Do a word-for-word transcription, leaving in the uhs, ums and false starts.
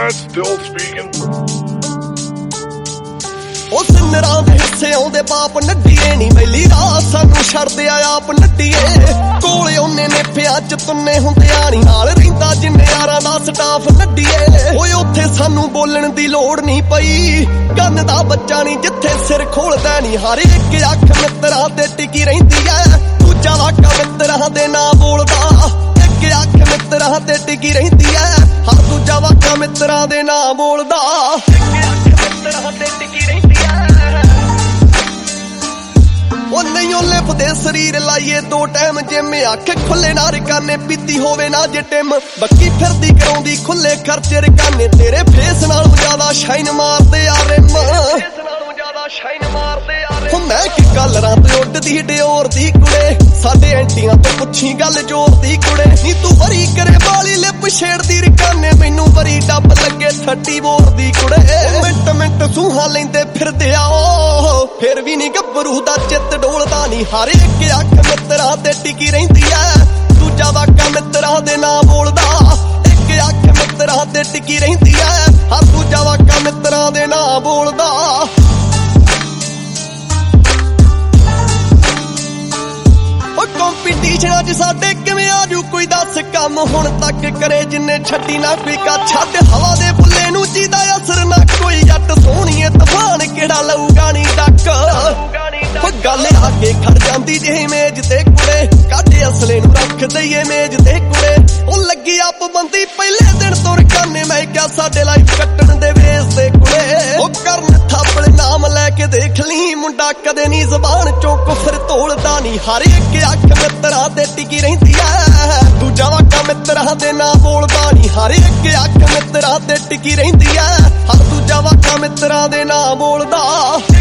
Dad still speaking? ਉਹ ਸਿੰਨਰਾਂ ਦੇ ਹਿੱਸੇ ਆਉਂਦੇ ਬਾਪ ਨੱਡੀਏ ਨੀ ਵੈਲੀ ਰਾਤ ਸਾਨੂੰ ਛੱਡਦੇ ਆ ਆਪ ਨੱਡੀਏ ਕੋਲੇ ਉਹਨੇ ਨੇ ਪਿਆ ਚ ਤੁੰਨੇ ਹੁੰਦਿਆਂ ਨੀ ਨਾਲ ਰਹਿੰਦਾ ਜਿੰਨੇ ਯਾਰਾਂ ਦਾ ਸਟਾਫ ਨੱਡੀਏ ਓਏ ਉੱਥੇ ਸਾਨੂੰ ਬੋਲਣ ਦੀ ਲੋੜ ਨਹੀਂ ਪਈ ਕੰਨ ਦਾ ਬੱਚਾ ਨਹੀਂ ਜਿੱਥੇ ਸਿਰ ਖੋਲਦਾ ਨਹੀਂ ਹਰ ਇੱਕ ਅੱਖ ਮਿੱਤਰਾਂ ਤੇ ਟਿਕੀ ਰਹਿੰਦੀ ਐ ਦੂਜਾ ਵਾਕਾ ਮਿੱਤਰਾਂ ਦੇ ਨਾਂ ਬੋਲਦਾ ਇੱਕ ਅੱਖ ਮਿੱਤਰਾਂ ਤੇ ਟਿਕੀ ਰਹਿੰਦੀ ਐ ਹਰ ਦੂਜਾ ਵਾਕਾ ਮਿੱਤਰਾਂ ਦੇ ਨਾਂ ਬੋਲਦਾ ਮਿੱਤਰਾਂ ਤੇ ਟਿਕੀ ਰਹਿੰਦੀ ਉਹ ਨਹੀਂ ਉਹ ਲਿਪਦੇ ਸਰੀਰ ਲਾਈਏ ਦੋ ਟਾਈਮ ਜਿਮ ਅੱਖ ਖੁੱਲੇ ਨਾ ਰਕਾਨੇ ਪੀਤੀ ਹੋਵੇ ਨਾ ਜੇ ਟਿਮ ਬੱਕੀ ਫਿਰਦੀ ਕਰਾਉਂਦੀ ਖੁੱਲੇ ਖਰਚੇ ਰਕਾਨੇ ਤੇਰੇ ਫੇਸ ਨਾਲੋਂ ਜ਼ਿਆਦਾ ਸ਼ਾਈਨ ਮਾਰਦੇ ਆ ਰਿਮ ਸ਼ਾਈਨ ਮਾਰਦੇ ਆ ਰਿਮ ਮੈਂ ਕਿ ਕਲਰਾਂ ਤੇ ਉੱਡਦੀ ਡਿਓਰ ਦੀ ਕੁੜੇ ਸਾਡੇ ਐਂਟੀਆਂ ਤੋਂ ਪੁੱਛੀ ਗੱਲ ਜੋਰ ਦੀ ਕੁੜੇ ਨੀ ਤੂੰ ਵਰੀ ਕਰੇ ਵਾਲੀ ਲਿਪ ਛੇੜਦੀ ਰਕਾਨੇ ਮੈਨੂੰ ਵਰੀ ਡੱਬ ਲੱਗੇ ਥੱਟੀ ਬੋਰ ਦੀ ਕੁੜੇ ਮਿੰਟ ਮਿੰਟ ਸੂਹਾਂ ਲੈਂਦੇ ਫਿਰਦੇ ਆ ਉਹ ਫਿਰ ਵੀ ਨੀ ਗੱਭਰੂ ਦਾ ਚਿੱਤ ਡੋਲਦਾ ਨੀ ਹਰ ਇੱਕ ਅੱਖ ਮਿੱਤਰਾਂ ਤੇ ਟਿਕੀ ਰਹਿੰਦੀ ਐ ਦੂਜਾ ਵਾਕਾ ਮਿੱਤਰਾਂ ਦੇ ਨਾਂ ਬੋਲਦਾ ਇੱਕ ਅੱਖ ਮਿੱਤਰਾਂ ਤੇ ਟਿਕੀ ਰਹਿੰਦੀ ਐ ਹਰ ਦੂਜਾ ਵਾਕਾ ਮਿੱਤਰਾਂ ਦੇ ਨਾਂ ਬੋਲਦਾ ਕੰਪੀਟੀਸ਼ਨਾਂ 'ਚ ਸਾਡੇ ਕਿਵੇਂ ਆਜੂ ਕੋਈ ਦੱਸ ਕੰਮ ਹੁਣ ਤੱਕ ਕਰੇ ਜਿੰਨੇ ਛੱਡੀ ਨਾ ਕੋਈ ਕਾ ਛੱਡ ਹਵਾ ਦੇ ਬੁੱਲੇ ਨੂੰ ਜਿਹਦਾ ਅਸਰ ਨਾ ਕੋਈ ਜੱਟ ਸੋਹਣੀਏ ਤੂਫਾਨ ਕਿਹੜਾ ਲਊਗਾ ਨੀ ਡੱਕ ਉਹ ਗੱਲ ਆਗੇ ਖੜ ਜਾਂਦੀ ਜਿਹੀ ਮੇਜ ਤੇ ਕੁੜੇ ਕਾਢੇ ਅਸਲੇ ਨੂੰ ਰੱਖ ਦਈਏ ਮੇਜ ਤੇ ਕੁੜੇ ਉਹ ਲੱਗੀ ਆਪ ਬੰਦੀ ਪਹਿਲੇ ਦਿਨ ਤੋਂ ਰਕਾਨੇ ਮੈਂ ਕਿਹਾ ਸਾਡੇ ਲਾਈਫ ਕੱਟਣ ਦੇ ਵੇਸ ਤੇ ਕੁੜੇ ਉਹ ਕਰਨ ਥਾਪੜ ਨਾਮ ਲੈ ਕੇ ਦੇਖ ਲਈ ਮੁੰਡਾ ਕਦੇ ਨੀ ਜ਼ਬਾਨ ਚੋਂ ਕੁਫਰ ਤੋਲਦਾ ਨੀ ਹਰ ਇੱਕ ਅੱਖ ਮਿੱਤਰਾਂ ਤੇ ਟਿਕੀ ਰਹਿੰਦੀ ਐ ਦੂਜਾ ਵਾਕਾ ਮਿੱਤਰਾਂ ਦੇ ਨਾਂ ਬੋਲਦਾ ਨੀ ਹਰ ਇੱਕ ਅੱਖ ਮਿੱਤਰਾਂ ਤੇ ਟਿਕੀ ਰਹਿੰਦੀ ਐ ਹਰ ਦੂਜਾ ਵਾਕਾ ਮਿੱਤਰਾਂ ਦੇ ਨਾਂ ਬੋਲਦਾ